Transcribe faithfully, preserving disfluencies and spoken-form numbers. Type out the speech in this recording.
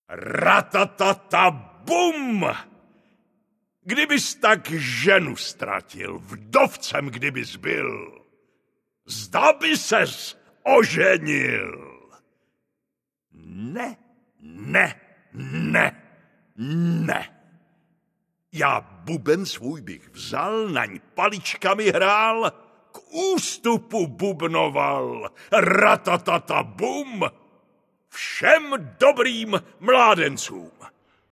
Ratatata bum! Kdybys tak ženu ztratil, vdovcem kdybys byl, zda by ses oženil. Ne, ne, ne, ne. Já buben svůj bych vzal, naň paličkami hrál, k ústupu bubnoval, ratatata bum, všem dobrým mládencům.